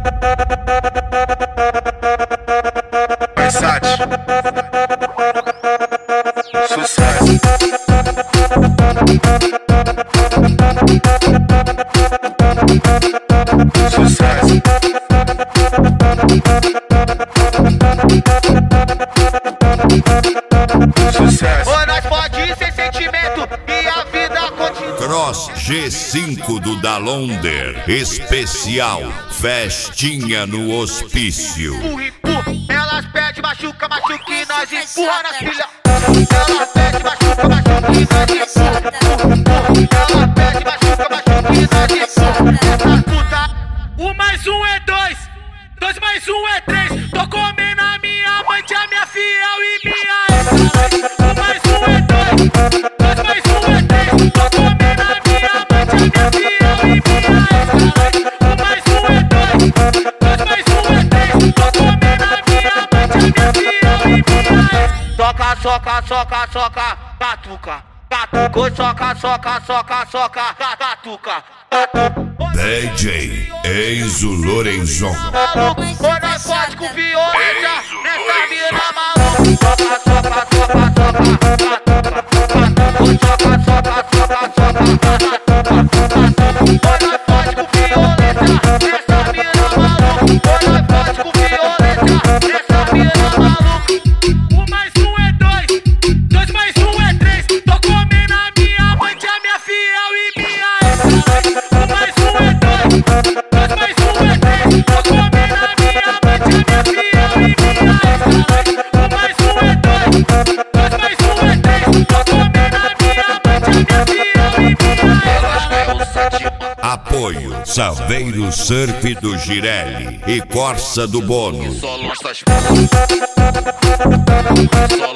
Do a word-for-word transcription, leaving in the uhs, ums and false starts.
Versace. Sucesso. Sucesso. Sucesso. Ô, nós pode ir sem sentimento e a vida continua. Cross G cinco do Dalonder, especial festinha no hospício. Empurra, empurra. Elas pedem, machuca, machuca e nós empurra na filha. Elas pedem, machuca, machuca e nós empurra. Elas pedem, machuca, machuca e nós empurra. Essa puta. Um mais um é dois, dois mais um é três. Tô comendo a minha amante, a minha fiel e minha ex. Um mais um é dois, dois mais um é três. Tô comendo a minha amante, a minha fiel e minha ex. Um mais um é dois, dois mais um é três. Tô comendo a minha amante, a minha fiel e minha ex. Soca, soca, soca, soca, catuca, catuca, soca, soca, soca, soca, catuca, catuca. D J Enzo Lorenzon. Maluco, ou nós pode com violência nessa mina maluca. Soca, soca, soca, soca, catuca, soca, soca, soca, soca, ou nós pode com violência nessa mina maluca. Ou nós pode com violência nessa mina maluca. Um mais um é dois, dois mais um é três. Tô comendo a minha amante, a minha fiel e minha ex. Um mais um é dois, dois mais um é três. Tô comendo a minha amante, a minha fiel e minha ex. Um mais um é dois, dois mais um é três. Tô comendo a minha amante, a minha fiel e minha ex. Apoio Saveiro Surf do Girelli e Corsa do Bono. Só lança as